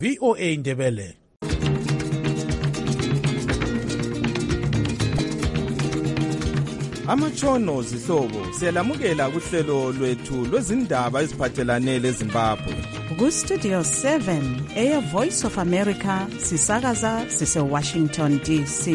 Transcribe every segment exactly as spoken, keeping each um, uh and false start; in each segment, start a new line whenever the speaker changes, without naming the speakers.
V O A Ndebele. Amatshono zihlobo siyalamukela kuhlelo lwethu lwezindaba eziphathelane leZimbabwe.
Ku Studio seven, Air Voice of America, sisakaza sise Washington D C.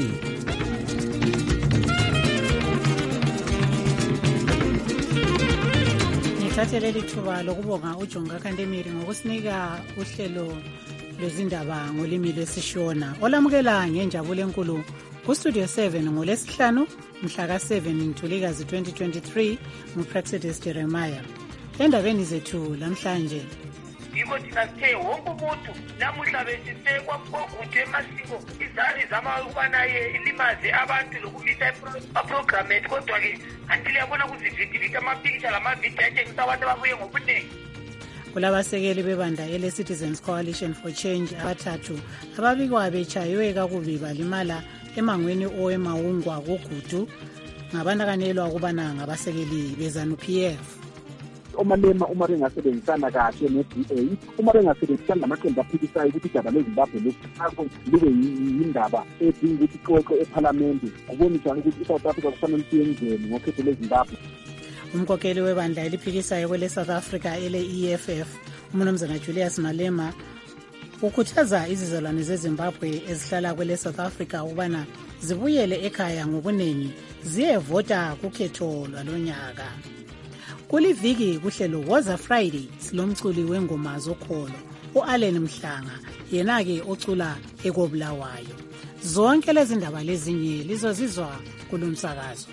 Ngithathele lithuba lokubonga uJonga Kandemiri ngokusinika uhlelo lwezindaba ngolimi lwesiShona. Olamukela ngenjabulo enkulu ku Studio seven ngolesihlanu mhla ka seven Ntulikazi twenty twenty-three nguPraxedis Jeremiah. Endabeni zethu lamhlanje
yiko thina sithe wonke umuntu namuhla besisekwa kokuthi emasiko izali zama ukuba naye ilimaze abantu lokumisa iprogram ethu kodwa ke antile yabona kuzividivita amapicture lamavideo atshengisa abantu ababuye ngobunengi.
Kulabasekeli bebandla ele Citizens Coalition for Change abathathu ababikwa bechayiwe kakubi balimala emangweni owemawungwa kogudu ngabandakanelwa ukubana ngabasekeli bezanu P F.
Omalema uma bengasebenzisana kahle ne-D A, uma bengasebenzisana namaqembu aphikisayo ukuthi idaba leZimbabwe lesifako libe yindaba edinga ukuthi ixoxwe ephalamende, kuboniswa ukuthi iSouth Africa kufanele siyenzeni ngokhetho leZimbabwe.
Umkhokheli webandla eliphikisayo kwele South Africa ele E F F, uMnumzana Julius Malema, ukhuthaza izizalwane zeZimbabwe ezihlala kwele South Africa ukubana zibuyele ekhaya ngobuningi ziyevota kukhetho lwalonyaka. Kuliviki kuhlelo Woza Friday silomculi wengoma zokholo uAllen Mhlanga, yena-ke ocula ekobulawayo. Zonke lezi ndaba lezinye lizozizwa kulumsakazo.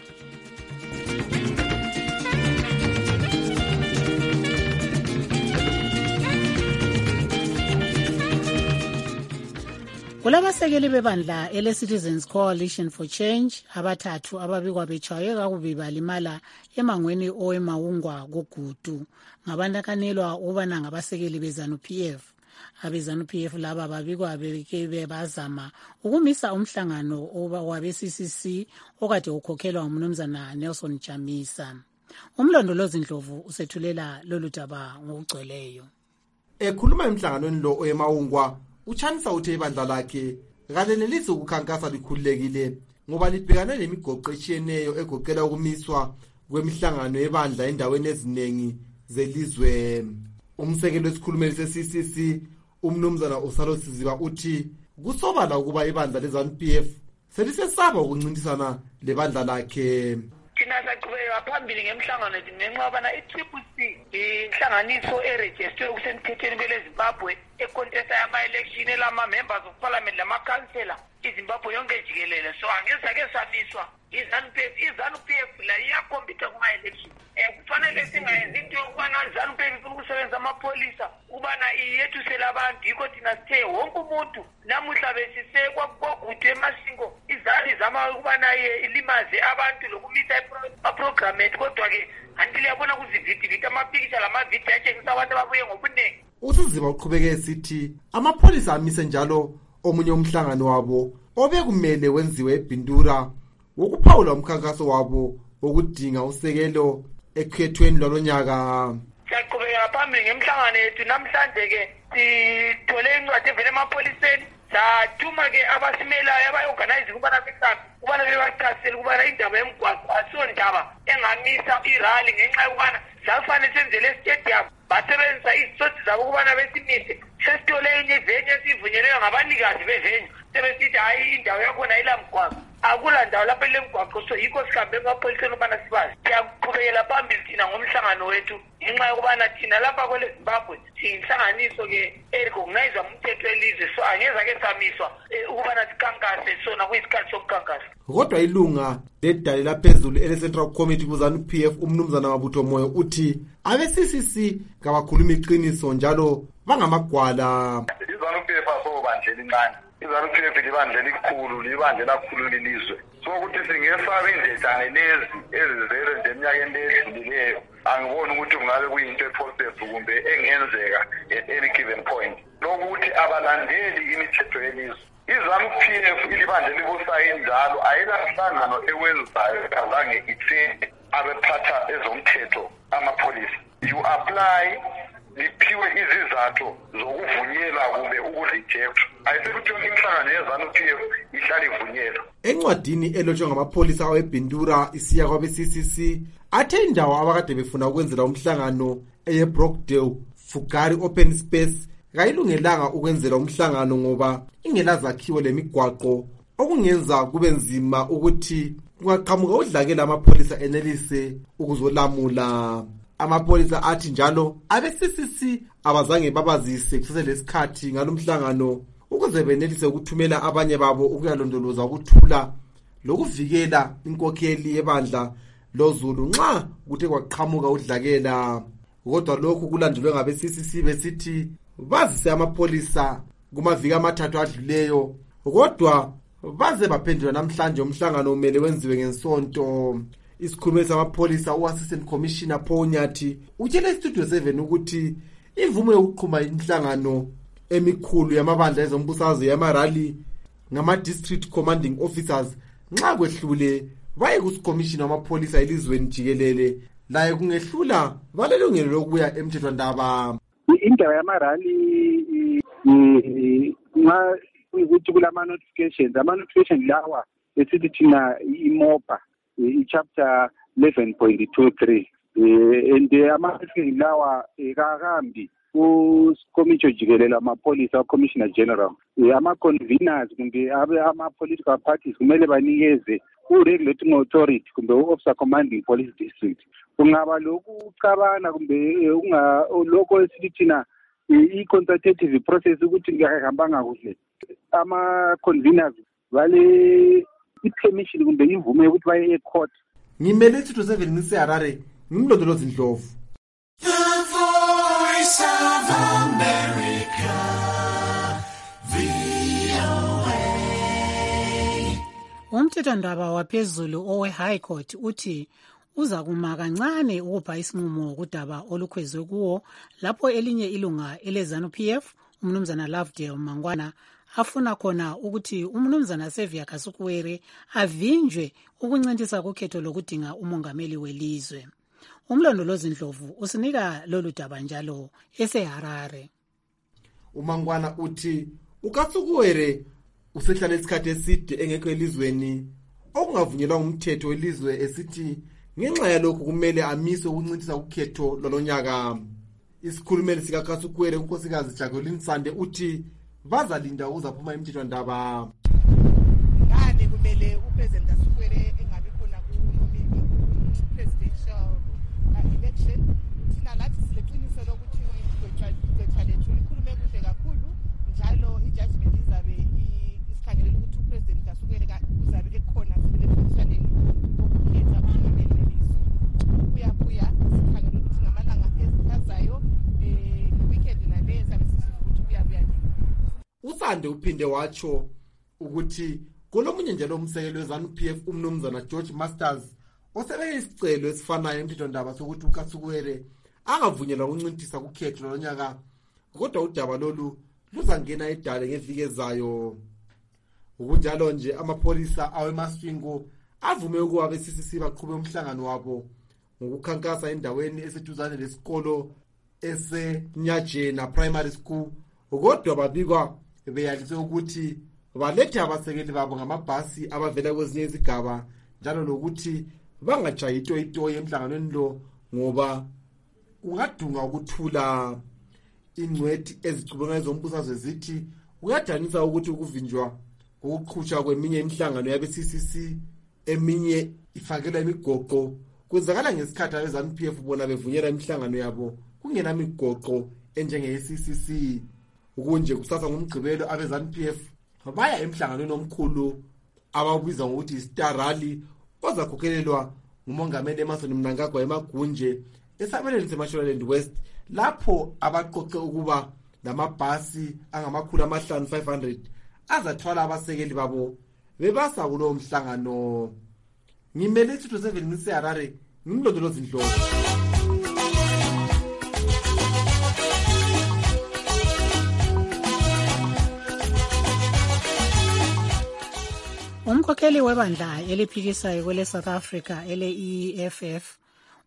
Kulabasekeli bebandla ele Citizens Coalition for Change abathathu ababikwa bechaye kakubi balimala emangweni owemawungwa kogudu ngabandakanelwa ukubana ngabasekeli bezanu P F. Abezanu P F laba babikwa beke bebazama ukumisa umhlangano wabe C C C okade ukhokhelwa uMnumzana Nelson Chamisa. Umlondolozi Ndlovu usethulela lolu daba ngokugcweleyo.
Ekhuluma emhlanganweni lo oyemawungwa, uChamisa uthe ibandla lakhe kade nelise ukukhankasa likhululekile ngoba libhekane nemigoqo etshiyeneyo egoqela ukumiswa kwemihlangano yebandla endaweni eziningi zelizwe. Umsekeli wesikhulumeli se-C C C uMnumzana Usalo Siziba uthi kusobala ukuba ibandla lezanu P F selisesaba ukuncintisana lebandla lakhe.
Thina saqhubeka phambili ngemhlangano ethu ngenxa yobana i-Triple C inhlanganiso eregister okusemthethweni kweleZimbabwe ekontesta yama-election elama-members of parliament lamakhansela iZimbabwe yonke jikelele. So angezake samiswa izanu P F, izanu P F la iyakhompyutha kuma-election. Um kufanele singayenzi into yokubana izanu P F ifuna ukusebenza amapholisa ubana iyethusele abantu. Yikho thina sithe wonke umuntu namuhla besisekwa kogudu emasingo izali zama ukuba naye ilimaze abantu lokumisa iprogram ethu kodwa ke antile yabona kuzividivita amapicture lamavideo atshengisa abantu ababuye ngobunengi.
USiziba uqhubeke esithi amapholisa amise njalo omunye umhlangano wabo obekumele wenziwe eBindura wokuphawula umkhankaso wabo wokudinga usekelo ekhethweni lwalonyaka.
Siyaqhubeka phambili ngemhlangano yethu namhlanje ke sithole incwadi evela emapholiseni sathuma ke abasimelayo abayorganize ukubana beqhabe ukubana bebachasisele ukubana indaba yemgwaqo asiyondaba engamisa irali ngenxa yokubana safanele senzele estadium basebenzisa izitsothi zabo ukubana besimise. Sesithole enye ivenye esivunyelweyo ngabanikazi bevenye sebesithi hayi indawo yakhona ilamgwaqo akula ndawo lapho lemgwaqo. So yikho sihambe emapholiseni ukubana sibazi. Siyaqhubekela phambili thina ngomhlangano wethu ngenxa yokubana thina lapha kwele Zimbabwe siyinhlanganiso ke erecognizwa umthetho welizwe. So angezake samiswa ukubana sikhankase sona kuyisikhathi sokukhankasa.
Kodwa ilunga ledale laphezulu ele-Central Committee kuzanu P F uMnumzana Mabutho Moyo uthi abe-C C C kabakhuluma iqiniso njalo bangamagwala.
izanu P F asobandla elincane, izanu P F libandla elikhulu, libandla lakhulu lilizwe. So ukuthi singesaba indledane lezi ezizele nje eminyakeni edlulileyo angiboni ukuthi kungabe kuyinto ephosephu kumbe engenzeka at any given point. Lokuthi abalandeli imithetho yelizwe. izanu P F ilibandla elibusayo njalo ayilahlanganano ewenzayo kazange ithini abephatha ezomthetho amapholisa. You apply liphiwe izizathu zokuvunyela kumbe ukurejectwa. Ayisekuthi yonke imihlangano ye-ZANU-P F ihlala ivunyelwa.
Encwadini elotshwe ngamapholisa awebhindura isiya kwabe-C C C athe indawo abakade befuna ukwenzela umhlangano eye-Brockdale Fugari Open Space kayilungelanga ukwenzela umhlangano ngoba ingelazakhiwo lemigwaqo okungenza kube nzima ukuthi kungaqhamuka udlakela amapholisa enelise ukuzolamula. Amapholisa athi njalo abe-C C C abazange babazise kuseselesikhathi ngalomhlangano ukuze benelise ukuthumela abanye babo ukuyalondoloza ukuthula lokuvikela inkokheli yebandla loZulu nxa kuthe kwaqhamuka udlakela. Kodwa lokhu kulandelwe ngabe-C C C besithi bazise amapholisa kumaviki amathathu adluleyo, kodwa baze baphendula namhlanje umhlangano umele wenziwe ngensonto. Isikhulumeli samapholisa u-Assistant Commissioner Paul Nyathi utshele iStudio seven ukuthi imvume yokuqhuma inhlangano emikhulu yamabandla ezombusazwe yamarali ngama-district commanding officers nxa kwehlule baye kusikhomishina wamapholisa elizweni jikelele laye kungehlula balelungelo lokuya emthethwandaba.
Indaba yamarali nxa ukuthi kulama-notifications ama-notifications lawa esithi thina imopa i-chapter eleven point two three and ama-notifications lawa kakambi kukomitsho jikelele amapholisa uCommissioner General ama-conveners kumbe ama-political parties kumele banikeze u-regulating authority kumbe u-officer commanding police district. Kungaba lokhu ucabana kumbe lokho esithi thina i-consultative process ukuthi ngihambanga kuhle ama-conveners vale i-permission kumbe imvume yokuthi baye e-court.
Ngimele iStudio seven ngiseHarare ngimlondolozi Ndlovu.
The Voice of America, V O A.
Umthethwandaba waphezulu owe-High Court uthi uza kuma kancane ukupha isinqumo kudaba olukhwezwe kuwo lapho elinye ilunga ele-ZANU-P F umnumzana Lovedale Mangwana afuna khona ukuthi umnumzana Sevia Kasukuwere avinjwe ukuncintisa kukhetho lokudinga umongameli welizwe. Umlondolozi Ndlovu usinika lolu daba njalo eseHarare.
uMangwana uthi uKasukuwere usehlala isikhathi eside engekho elizweni okungavunyelwa umthetho welizwe esithi ngenxa yalokhu kumele amiswe ukuncintisa ukhetho lolonyaka. Isikhulumeli sikaKasukuwere unkosikazi Jacqueline Sande uthi bazalinda ukuzaphuma emthethwandaba.
Ngane kumele uPresident Kasukuwere engabi khona ku-presidential election. Thina lathi sileqiniso lokuthi igqwetha lethu likhulume kuhle kakhulu njalo i-judgment izabe isikhangelela ukuthi uPresident Kasukuwere uzabe ekhona emthethwaneni wokukhetha umongameli welizwe. Kuyabuya sikhangela ukuthi ngamalanga azayo weekend nale sabe sisiza ukuthi kuyabuya nini.
Usande uphinde watsho ukuthi kolomunye njalo umsekelo weZANU-P F umnumzana George Masters osebeke isicelo esifanayo emthethwandaba sokuthi uKasukuwere angavunyelwa ukuncintisa kukhetho lonyaka, kodwa udaba lolu luzangena edale ngeviki ezayo. Ukunjalo nje amapholisa aweMasvingo avume ukuba be-C C C baqhube umhlangano wabo ngokukhankasa endaweni eseduzane lesikolo eseNyajena Primary School, kodwa babikwa beyalise ukuthi balethe abasekeli babo ngamabhasi abavela kwezinye izigaba njalo lokuthi bangajayi itoyitoyi emhlanganweni lo ngoba ungadunga ukuthula. Ingcwethi ezicubeka ezombusazwe zithi uyadanisa ukuthi ukuvinjwa ukuqhutshwa kweminye imihlangano yabe-C C C eminye ifakelwa imigoqo kwenzakala ngesikhathi abeZANU-P F bona bevunyela imihlangano yabo kungenamigoqo enjenge-C C C. Ukunje kusasa ngomgqibelo abeZANU-P F baya emhlanganweni omkhulu ababiza ngokuthi i-Star Rally ozakhokhelelwa ngumongameli Emmerson Mnangagwa eMagunje esabelweni seMashonaland West, lapho abaqoqe ukuba lamabhasi angamakhulu amahlanu five hundred azathwala abasekeli babo bebasa kulowo mhlangano. Ngimele iStudio seven ngiseHarare ngimlondolozi Ndlovu.
Umkhokheli webandla eliphikisayo kwele South Africa ele E F F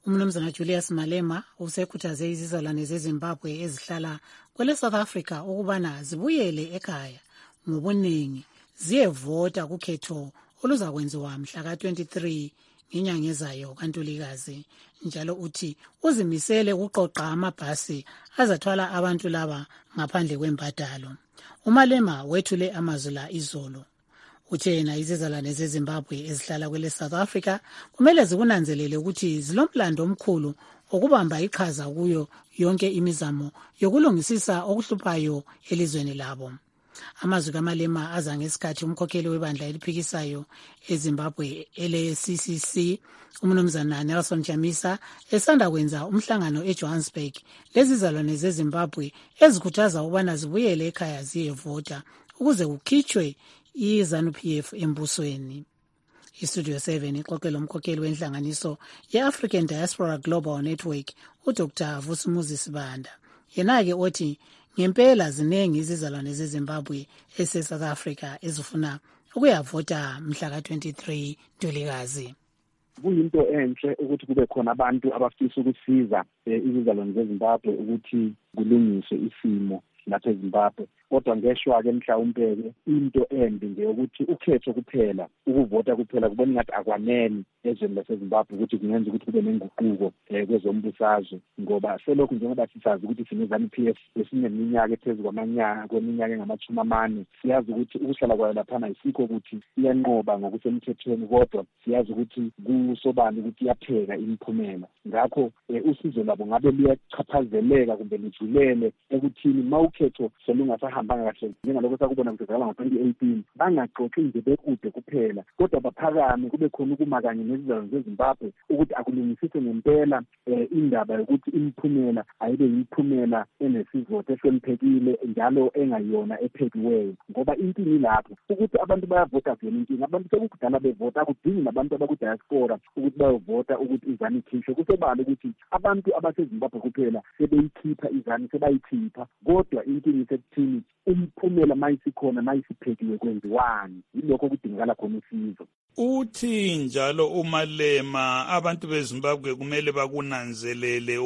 umnumzana Julius Malema usekhuthaze izizalwane zeZimbabwe ezihlala kwele South Africa ukubana zibuyele ekhaya ngobuningi ziyevota kukhetho oluzakwenziwa mhla ka twenty-three ngenyanga ezayo kaNtulikazi. Njalo uthi uzimisele ukuqoqa amabhasi azathwala abantu laba ngaphandle kwembadalo. uMalema wethule amazwi la izolo. Uthe yena izizalwane zeZimbabwe ezihlala kwele South Africa kumele zikunanzelele ukuthi zilomlando omkhulu okubamba iqhaza kuyo yonke imizamo yokulungisisa okuhluphayo elizweni labo. Amazwi kaMalema aza ngesikhathi umkhokheli webandla eliphikisayo eZimbabwe ele C C C umnumzana Nelson Chamisa esanda kwenza umhlangano eJohannesburg lezizalwane zeZimbabwe ezikhuthaza ukubana zibuyele ekhaya ziyevota ukuze kukhitshwe iZANU P F embusweni. iStudio seven ixoxela umkhokheli wenhlanganiso ye-African Diaspora Global Network uDr Vusumuzi Sibanda. Yena-ke othi ngempela ziningi izizalwane zeZimbabwe ese-South Africa ezifuna ukuyavota mhla ka twenty-three Ntulikazi.
Kuyinto enhle ukuthi kube khona abantu abafisa ukusiza izizalwane zeZimbabwe ukuthi kulungiswe isimo lapha eZimbabwe. Kodwa ngeshwa-ke mhlawumbe-ke into embi nje ukuthi ukhetho kuphela, ukuvota kuphela kubona ngathi akwanele ezweni laseZimbabwe ukuthi kungenza ukuthi kube nenguquko kwezombusazwe, ngoba selokhu njengoba sisazi ukuthi sineZANU P F esineminyaka ephezulu kwamanyaka kweminyaka engamachumi amane. Siyazi ukuthi ukuhlala kwayo laphana isikho ukuthi iyanqoba ngokusemthethweni, kodwa siyazi ukuthi kusobani ukuthi iyapheka imiphumela. Ngakho usizo lwabo ngabe luyachaphazeleka kumbe lijulele ekuthini mawukhetho solungasa hambanga kahle njengalokho sakubona kuzakala ngo-twenty eighteen bangaxoxi nje bekude kuphela, kodwa baphakame kube khona ukuma kanye nezizalwane zeZimbabwe ukuthi akulungisise ngempela indaba yokuthi imiphumela ayibe yiphumela enesizotha esemphekile njalo engayona ephekiweyo. Ngoba inkinga ilapho ukuthi abantu bayavota vele, inkinga abantu sekukudala bevota, akudingi nabantu abakudiaspora ukuthi bayovota ukuthi iZANU ikhishwe. Kusobala ukuthi abantu abaseZimbabwe kuphela sebeyikhipha iZANU, sebayikhipha, kodwa inkinga isekuthini umphumela mayisikhona mayisiphekiwe kwenziwani. Yilokho kudingakala khona usizo.
Uthi njalo uMalema abantu beZimbabwe kumele bakunanzelele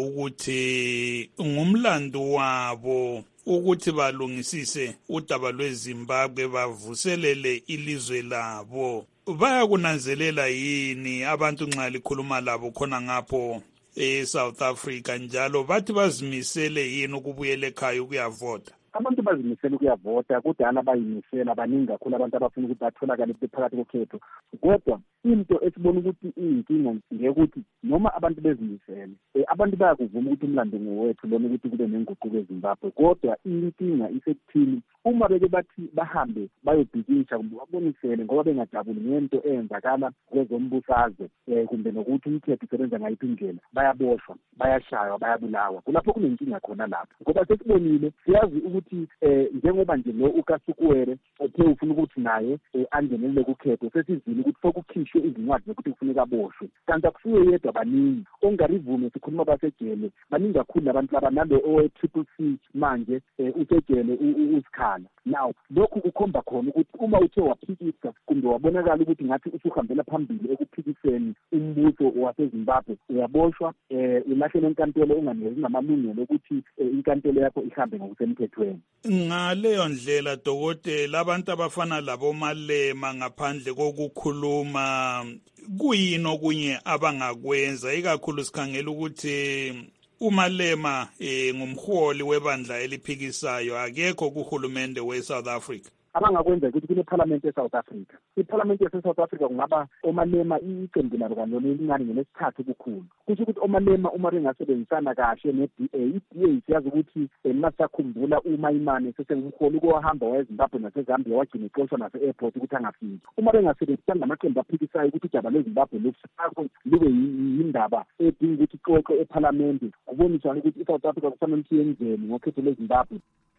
ukuthi ngumlando wabo ukuthi balungisise udaba lweZimbabwe bavuselele ilizwe labo. Bayakunanzelela yini abantu nxa likhuluma labo khona ngapho eSouth Africa, njalo bathi bazimisele yini ukubuyela ekhaya ukuyavota?
Abantu bazimisela ukuyavota, kudala bayimisela baningi kakhulu abantu abafuna ukuthi batholakale bephakathi kokhetho. Kodwa into esibona ukuthi iyinkinga ngekuthi noma abantu bezimisele, abantu bayakuvuma ukuthi umlando ngowethu lona ukuthi kube nenguquko eZimbabwe, kodwa inkinga isekuthini uma beke bathi bahambe bayobhikisha kumbe babonisele ngoba bengajabuli ngento eyenzakala kwezombusazwe kumbe nokuthi umthetho usebenza ngayiphi indlela, bayaboshwa, bayashaywa, bayabulawa. Kulapho kunenkinga khona lapho, ngoba sesibonile siyazi ukuthi njengoba nje lo uKasukuwere ethe ufuna ukuthi naye angenelele kukhetho, sesizile ukuthi sokukhishwe izincwadi zokuthi kufuneka aboshwe, kanti akusiyo yedwa, baningi ongarivume. Sikhuluma basejele baningi kakhulu labantu laba, nalo owe-triple C manje usejele usikhala. Now lokhu kukhomba khona ukuthi uma uthe waphikisa kumbe wabonakala ukuthi ngathi usuhambela phambili ekuphikiseni umbuso waseZimbabwe, uyaboshwa, ulahlele enkantolo, unganikezwa namalungelo ukuthi inkantolo yakho ihambe ngokusemthethweni.
Ngaleyo ndlela dokotela, abantu abafana labo Malema ngaphandle kokukhuluma kuyini okunye abangakwenza, ikakhulu sikhangela ukuthi uMalema eh ngumholi webandla eliphikisayo, akekho kuhulumende weSouth Africa?
Abangakwenza ukuthi kune parliament eSouth Africa. Iparliament yaseSouth Africa kungaba oMalema iqembu labo kanjalo elincane ngelesithathu kukhulu. Kusho ukuthi oMalema uma bengasebenzisana kahle ne-D A, i-D A siyazi ukuthi masakhumbula uma imane sesengumholi ukuhamba wayeZimbabwe naseZambia wagcina ixoshwa nase-airport ukuthi angafiki. Uma bengasebenzisana namaqembu aphikisayo ukuthi udaba lweZimbabwe lukusakho libe yindaba edinga ukuthi ixoxwe eParliament, kuboniswa ukuthi iSouth Africa kufanele ukuthi yenzeni ngokhetho lweZimbabwe.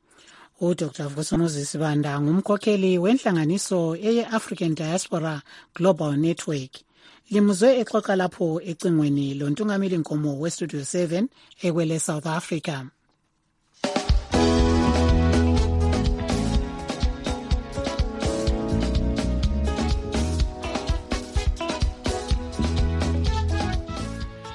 uDr Vusumuzi Sibanda ngumkhokheli wenhlanganiso eye-African Diaspora Global Network. Limuzwe exoxa lapho ecingweni lontungameli nkomo weStudio seven ekwele South Africa.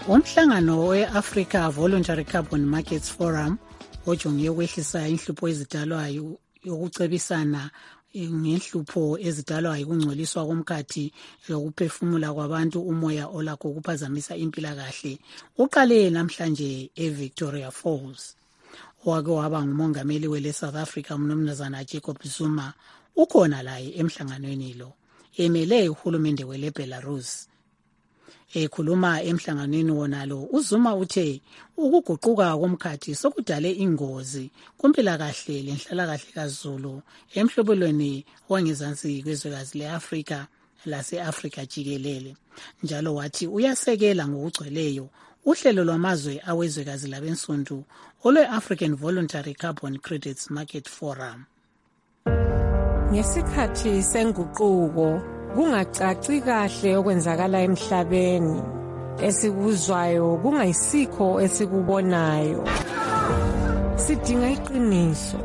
Umhlangano we-Africa Voluntary Carbon Markets Forum ojonge ukwehlisa inhlupho ezidalwayo yokucebisana ngenhlupho ezidalwa yikungcoliswa komkhathi lokuphefumula kwabantu umoya olakho ukuphazamisa impilakahle uqale namhlanje eVictoria Falls. Owake waba ngumongameli wele South Africa umnumzana Jacob Zuma ukhona laye emhlanganweni lo emele uhulumende wele Belarus. Ekhuluma emhlanganweni wonalo uZuma uthe ukuguquka komkhathi sokudale ingozi kumpilakahle lenhlalakahle kaZulu emhlobelweni wangezansi kwezwekazi leAfrika lase-Afrika jikelele. Njalo wathi uyasekela ngokugcweleyo uhlelo lwamazwe awezwekazi labensundu olwe-African Voluntary Carbon Credits Market Forum.
Ngesikhathi senguquko kungacaci kahle okwenzakala emhlabeni, esikuzwayo kungayisikho esikubonayo. Sidinga iqiniso.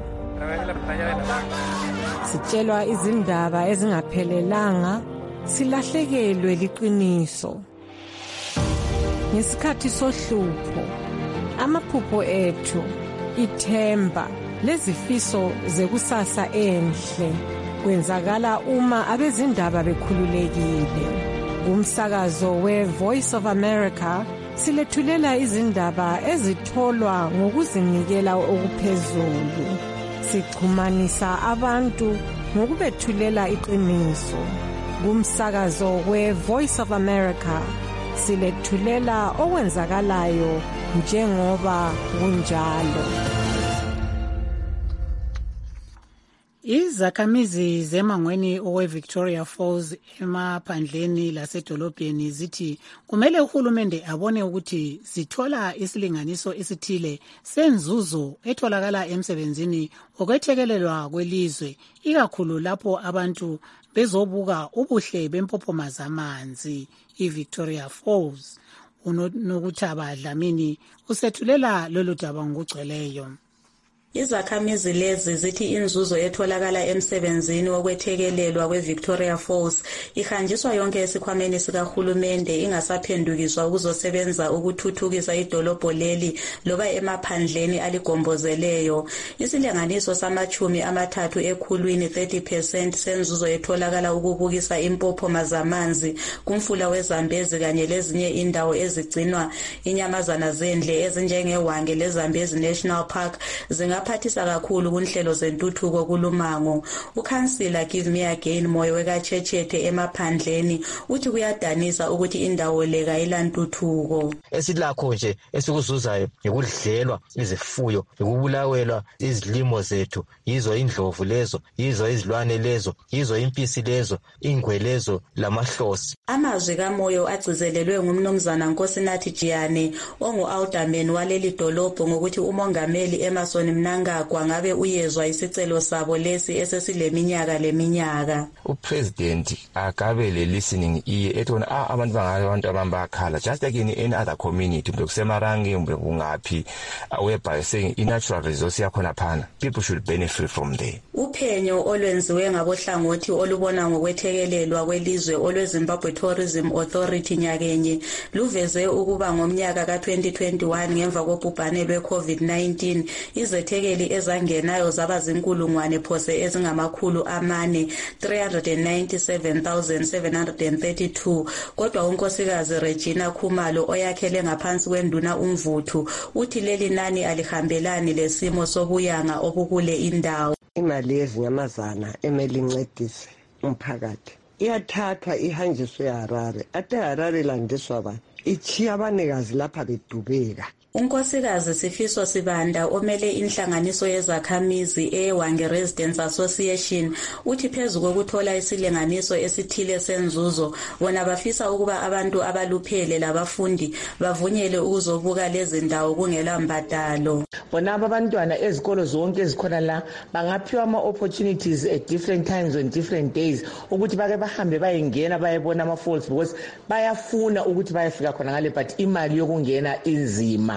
Sitshelwa izindaba ezingaphelelanga, silahlekelwe liqiniso. Ngesikhathi sohlupho, amaphupho ethu, ithemba, lezifiso zekusasa enhle kwenzakala uma abezindaba bekhululekile. Umsakazo we-Voice of America silethulela izindaba ezitholwa ngokuzinikela okuphezulu. Sixhumanisa abantu ngokubethulela iqiniso. Umsakazo we-Voice of America silethulela okwenzakalayo njengoba kunjalo.
Izakhamizi zemangweni owe-Victoria Falls emaphandleni lasedolobheni zithi kumele uhulumende abone ukuthi zithola isilinganiso esithile senzuzo etholakala emsebenzini okwethekelelwa kwelizwe, ikakhulu lapho abantu bezobuka ubuhle bempophoma zamanzi iVictoria Falls. Unokuthaba Dlamini usethulela lolu daba ngokugcweleyo.
Izakhamizi lezi zithi inzuzo etholakala emsebenzini wokwethekelelwa kweVictoria Falls ihanjiswa yonke esikhwameni sikahulumende ingasaphendukiswa ukuzosebenza ukuthuthukisa idolobho leli loba emaphandleni aligombozeleyo. Isilinganiso samachumi amathathu ekhulwini thirty percent senzuzo etholakala ukubukisa impophoma zamanzi kumfula weZambezi kanye lezinye indawo ezigcinwa inyamazana zendle ezinjengeWange leZambezi National Park zinga phathisa kakhulu kunhlelo zentuthuko kulumango. Ukhansila Give Me Again Moyo wekaChechethe emaphandleni uthi kuyadanisa ukuthi indawo le kayilantuthuko.
Esilakho nje esikuzuzayo ngikudlelwa izifuyo, ngikubulawelwa izilimo zethu, yizo indlovu lezo, yizo izilwane lezo, yizo impisi lezo, ingwe lezo lamahlosi.
Amazwi kaMoyo agcizelelwe ngumnumzana Nkosinathi Jiyane ongu-alderman waleli dolobho ngokuthi umongameli Emerson Mnangagwa ngabe uyezwa isicelo sabo lesi esesileminyaka leminyaka.
Upresident akabe le listening ear etona ah abantu bangabantu abambakhala just like in any other community mbe kusemarangi mbe kungaphi whereby saying i-natural resource yakhona phana, people should benefit from there.
Uphenyo olwenziwe ngabohlangothi olubona ngokwethekelelwa kwelizwe olweZimbabwe Tourism Authority nyakenye luveze ukuba ngomnyaka ka twenty twenty-one ngemva kobhubhane lwe-COVID nineteen izethekeli ezangenayo zaba zinkulungwane phose ezingamakhulu amane three hundred ninety-seven thousand seven hundred thirty-two. Kodwa unkosikazi Regina Khumalo oyakhele ngaphansi kwenduna uMvuthu uthi leli nani alihambelani lesimo sobuyanga obukule indawo.
Imali yezinyamazana emele incedise umphakathi iyathathwa ihanjiswe eHarare, ate Harare landiswa ba ichiya abanikazi lapha bedubeka.
Unkosikazi Sifiso Sibanda omele inhlanganiso yezakhamizi eWange Residents Association uthi phezu kokuthola isilinganiso esithile senzuzo bona bafisa ukuba abantu abaluphele labafundi bavunyele ukuzobuka lezi ndawo kungela mbadalo.
Bona abantwana ezikolo zonke ezikhona la bangaphiwa ama opportunities at different times on different days ukuthi bake bahambe bayengena bayebona ama falls because bayafuna ukuthi bayafika khona ngale but imali yokungena inzima.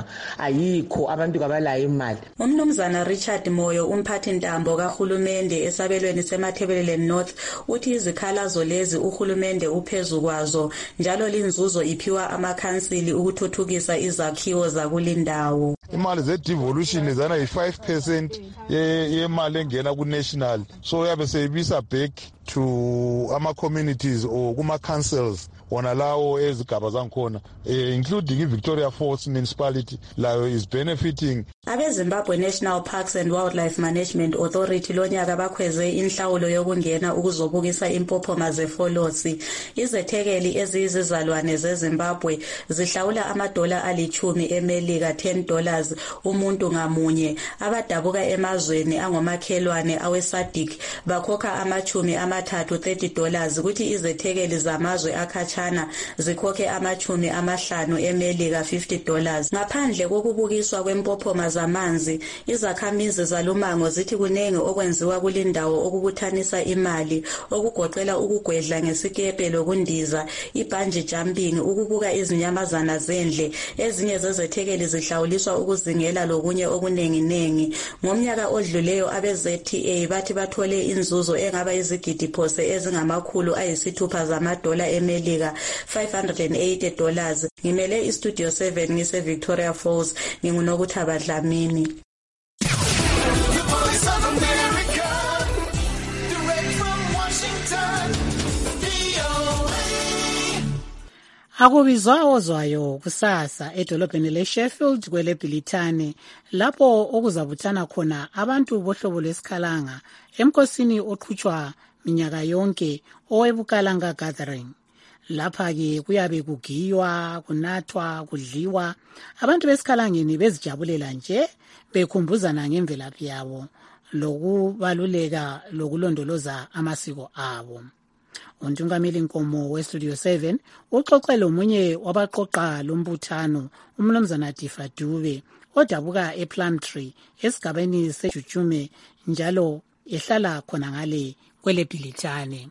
noma ayikho abantu kabalayo imali.
Umnumzana Richard Moyo umphathi ntambo kahulumende esabelweni seMathebeleni North uthi izikhalazo lezi uhulumende uphezulu kwazo njalo linzuzo iphiwa amakhansili ukuthuthukisa izakhiwo zakulindawo.
Imali ze-devolution zana yi-five percent yemali engena ku-national, so yabe seyibisa back to ama-communities or kuma-councils wona lawo ezigaba zangikhona, including i-Victoria Falls municipality layo is benefiting.
Abe-Zimbabwe National Parks and Wildlife Management Authority lonyaka bakhweze inhlawulo yokungena ukuzobukisa impophoma zefolosi. Izethekeli eziyizizalwane zeZimbabwe zihlawula amadola alichumi emelika ten dollars umuntu ngamunye. Abadabuka emazweni angomakhelwane awe-SADC bakhokha amachumi amathathu thirty dollars kuthi izethekeli zamazwe akhatshana zikhokhe amachumi amahlanu emelika fifty dollars. Ngaphandle kokubukiswa kwempophoma zamanzi, izakhamizi zalumango zithi kunenge okwenziwa kulindawo okubuthanisa imali okugoqela ukugwedla ngesikepe lokundiza, ibungee jumping, ukubuka izinyamazana zendle. Ezinye zezethekeli zihlawuliswa ukuzingela lokunye okunenginengi. Ngomnyaka odluleyo abe-Z T A bathi bathole inzuzo engaba izigidi phose ezingamakhulu ayisithupha zamadola emelika five hundred eighty dollars. Ngimele istudio seven ngise Victoria Falls, ngingunokuthaba Dlamini.
Akubizwa ozwayo kusasa edolobheni leSheffield kweleBhilithane lapho okuzabuthana khona abantu bohlobo lwesikhalanga emkosini oqhutshwa minyaka yonke owebukalanga gathering. Lapha ke kuyabe kugiywa, kunathwa, kudliwa, abantu besikhalangeni bezijabulela nje bekhumbuzana ngemvelaphi yabo lokubaluleka lokulondoloza amasiko abo. Untungameli Nkomo weStudio seven uxoxele omunye wabaqoqa lombuthano umnumzana Difa Dube odabuka ePlumtree esigabeni seJujume njalo ehlala khona ngale kweleBhilithane.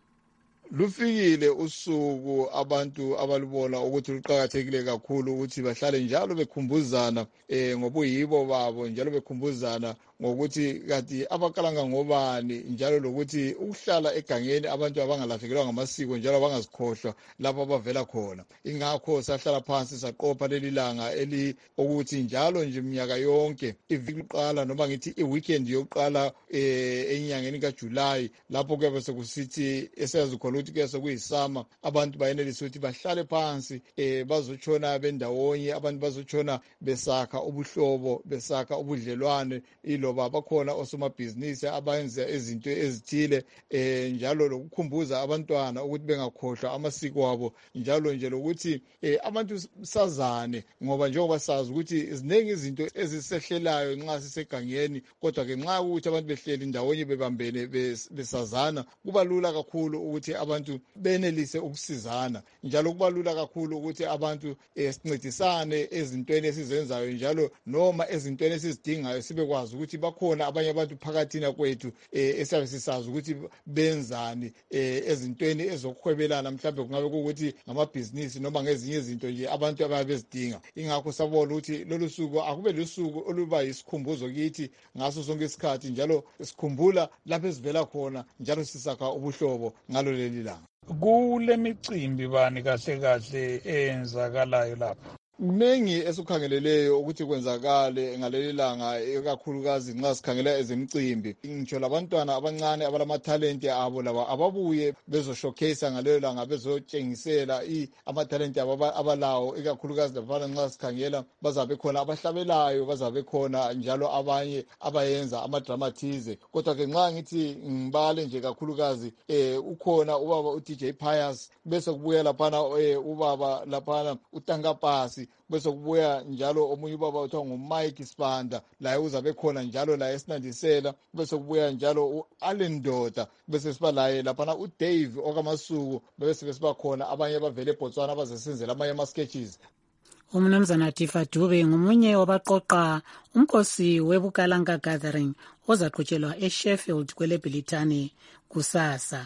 Lufikile usuku abantu abalubona ukuthi luqhakathekile kakhulu ukuthi bahlale njalo bekhumbuzana eh ngobuyibo babo njalo bekhumbuzana ngokuthi kati abakalanga ngobani njalo lokuthi ukuhlala egangeni abantu abangalahlekelwa ngamasiko njalo abangazikhohlwa lapho abavela khona. Ingakho sahlala phansi saqopha leli langa eli ukuthi njalo nje iminyaka yonke iviki liqala noma ngithi iweekend yokuqala eh enyangeni kaJuly lapho kuyabe sekusithi esiyazikhola ukuthi ke sekuyisama abantu bayenelisa ukuthi bahlale phansi eh bazotshona bendawonye, abantu bazotshona besakha ubuhlobo, besakha ubudlelwane iloba bakhona osomabhizinisi abayenza izinto ezithile eh njalo lokukhumbuza abantwana ukuthi bengakhohlwa amasiko abo njalo nje lokuthi eh abantu sazane ngoba njengoba sazi ukuthi izinengi izinto ezisehlelayo nxa sisegangeni, kodwa ke nxa ukuthi abantu behleli ndawonye bebambene besazana kuba lula kakhulu ukuthi abantu benelise ukusizana njalo kuba lula kakhulu ukuthi abantu sincedisane ezintweni esizenzayo njalo noma ezintweni esizidingayo sibekwazi ukuthi bakhona abanye abantu phakathina kwethu esiyabe sisazi ukuthi benzani ezintweni ezokuhwebelana, mhlawumbe kungabe ukuthi ngamabhizinisi noma ngezinye izinto nje abantu ababe bezidinga. Ingakho sabona ukuthi lolu suku akube lusuku oluba yisikhumbuzo kithi ngaso sonke isikhathi njalo sikhumbula lapho esivela khona njalo sisakha ubuhlobo ngalo leli langa.
Kule micimbi bani kahle kahle eyenzakalayo lapha?
Kuningi esukhangeleleyo ukuthi kwenzakale ngaleli langa ekakhulukazi nxa sikhangela ezemicimbi. Ngitsho labantwana abancane abalamathalente abo laba ababuye bezoshowcase ngalelo langa bezotshengisela amathalente abo abalawo, ekakhulukazi labafana nxa sikhangela bazabe khona abahlabelayo, bazabe khona njalo abanye abayenza amadramathize. Kodwa ke nxa ngithi ngibale nje kakhulukazi eh ukhona ubaba uD J Pius, bese kubuya laphana ubaba laphana uTankapasi, bese kubuya njalo omunye ubaba uthiwa nguMike Sibanda laye uzabe khona njalo la esinandisela, bese kubuya njalo uAlendoda, bese siba laye laphana uDave okamasuku, bese siba khona abanye abavele eBotswana abazesenzela amanye ama-sketches.
Umnumzana Difa Dube ngumunye wabaqoqa umkosi webukalanga gathering ozaqhutshelwa eSheffield kweleBhilithane kusasa.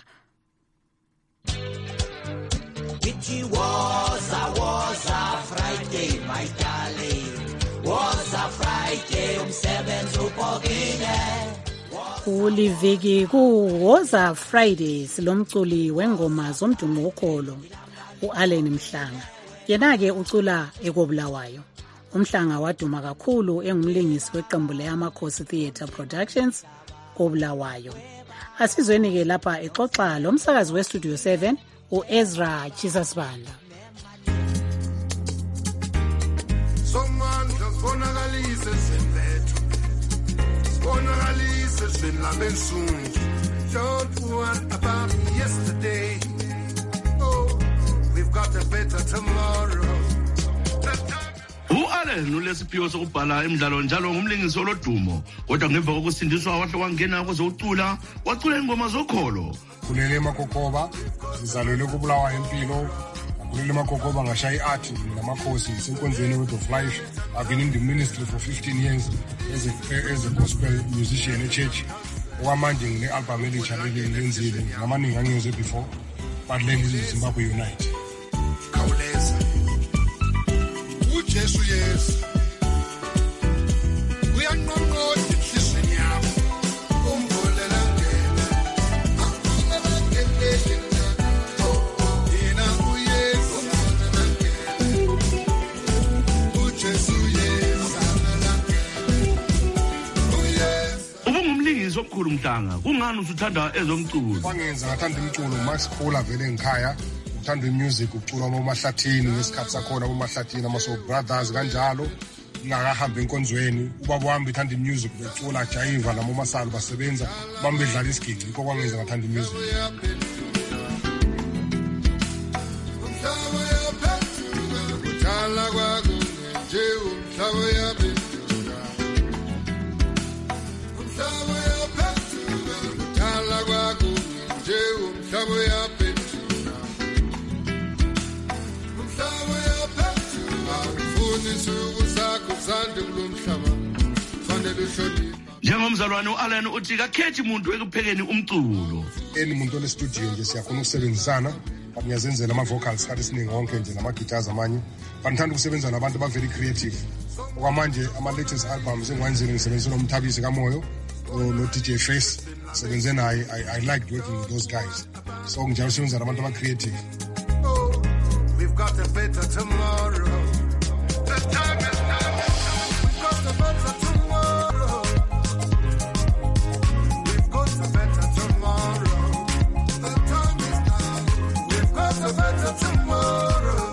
It was a was a Friday, my darling. Was Friday umsebenzi ubhokile.
Kuliviki kuwoza Friday silomculi wengoma zomdumo wokholo uAllen Mhlanga. Yena-ke ucula ekobulawayo. Umhlanga waduma kakhulu engumlingisi weqembu leAmakhosi Theatre Productions kobulawayo. Asizweni-ke lapha exoxa lo msakazi weStudio seven uEzra Chisasibanda.
Somandla sibonakalise semvethu. Sibonakalise sibenlambe nsundu. Don't want about yesterday. Oh, we've got a better tomorrow.
uAllen ulesiphiwo sokubhala imidlalo njalo ngumlingisi olodumo kodwa ngemva kokusindiswa wahle wangena kwezokucula wacula ingoma zokholo.
Kulele Makokoba ngizalelwe kubulawa impilo. Kulele Makokoba ngashaya iart namakhosi senkonzweni Word of Life. I've been in the ministry for fifteen years as a, as a gospel musician at church. Okwamanje ngine album elitsha lenzile namaningi angiyozwe before but leli Zimbabwe Unite.
Khawuleza uJesu Yesu uyanqonqoda inhliziyo yami umvulela ngene akufuneka ngene yena uYesu uJesu Yesu
ubungumlingisi omkhulu Mhlanga kungani usuthanda ezomculo?
Kwangenza ngathanda umculo Max Khula vele ngikhaya. Uthanda music ucula ngomahlathini ngesikhathi sakhona ngomahlathini amaso brothers kanjalo ngakahamba enkonzweni ubaba wami uthanda music becula jayiva namo masalo basebenza bambe bedlala isigidi ikho kwangenza ngathanda music.
Umhlaba yaphethuka kudala kwakunje umhlaba yaphethuka umhlaba yaphethuka kudala kwakunje umhlaba yaphethuka
Njengomzalwane uAllen uthi kakhethi umuntu ekuphekeni umculo.
Eni muntu ole studio nje siyakhona ukusebenzisana ngiyazenzela ama vocals skathi siningi wonke nje nama guitars amanye banthanda ukusebenza nabantu ba very creative. Okwamanje ama latest albums engwanzile ngisebenzisa noMthabisi kaMoyo no D J Face sebenze naye. I liked working with those guys. So ngijabula ukusebenza nabantu aba creative.
We've got a better tomorrow. The time is now. We've got a better tomorrow. We've got a better tomorrow. The time is now. We've got a better tomorrow.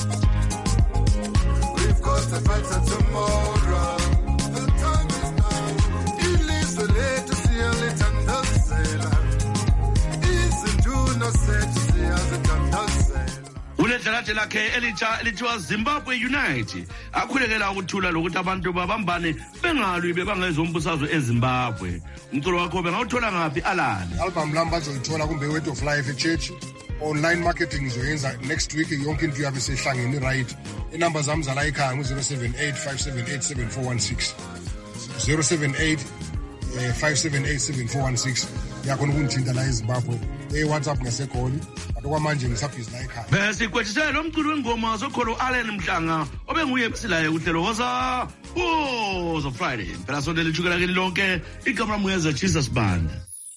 We've got a better tomorrow. The time is now. Ilizwe lethu siyalithandazela. Izinto sethu siyazithandazela.
Uledlakade lakhe elitsha elithiwa Zimbabwe Unite akhulekela ukuthula lokuthi abantu babambane bengalwi bebangezombusazwe eZimbabwe. Umculo wakho bengawuthola ngaphi Alani?
Album lami bazoyithola kumbe Word of Life eChurch. Online marketing izoyenza next week yonke into yabe sehlangene right. Inamba zami zala ekhaya ngu zero seven eight five seven eight seven four one six zero seven eight five seven eight seven four one six. Yakhona ukungithinta la eZimbabwe. Hey WhatsApp ngesekholi. Kwamanje ngisabhizi la ekhaya.
Bese kwethisela lo mculo wengoma zokholo uAllen Mhlanga obenguye emsilaye uhlelo woza woza Friday. Phela sonke lichukela kini lonke igama lami uEzra Chisasibanda.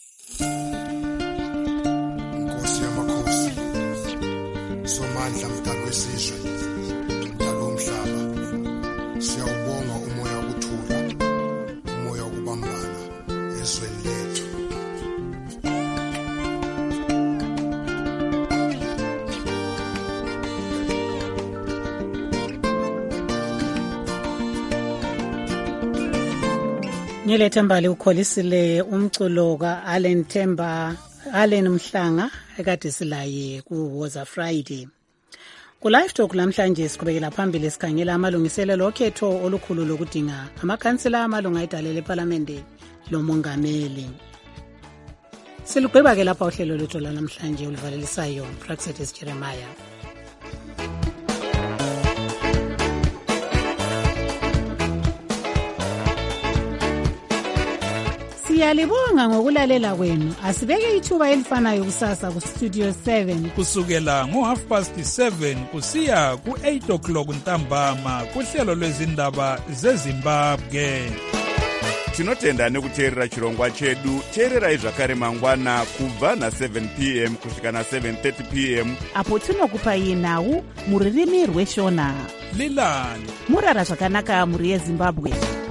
Nkosi yamakhosi. Somandla mdali wesizwe. Mdali womhlaba. Siyawubonga umoya wokuthula. Umoya wokubambana ezweni lethu.
Ngilethe mbali ukholisile umculo kaAllen Themba Allen Mhlanga ekade silaye ku Woza Friday. Ku live talk namhlanje siqhubekela phambili sikhangela amalungiselelo okhetho olukhulu lokudinga amakhansela amalunga edalele eParliament lomongameli. Silugqiba ke lapha uhlelo lwethu namhlanje oluvalelisayo Praxedes Jeremiah. Siyalibonga ngokulalela kwenu. Asibeke ithuba elifanayo kusasa ku Studio seven
kusukela ngo half past seven kusiya ku eight o'clock ntambama kuhlelo lwezindaba zeZimbabwe.
Tinotenda nekuteerera chirongwa chedu. Teererai zvakare mangwana kubva na seven p m kusvika na seven thirty p m
apo tinokupai nhau muririmi rweshona.
Lilani
murara zvakanaka muri yeZimbabwe.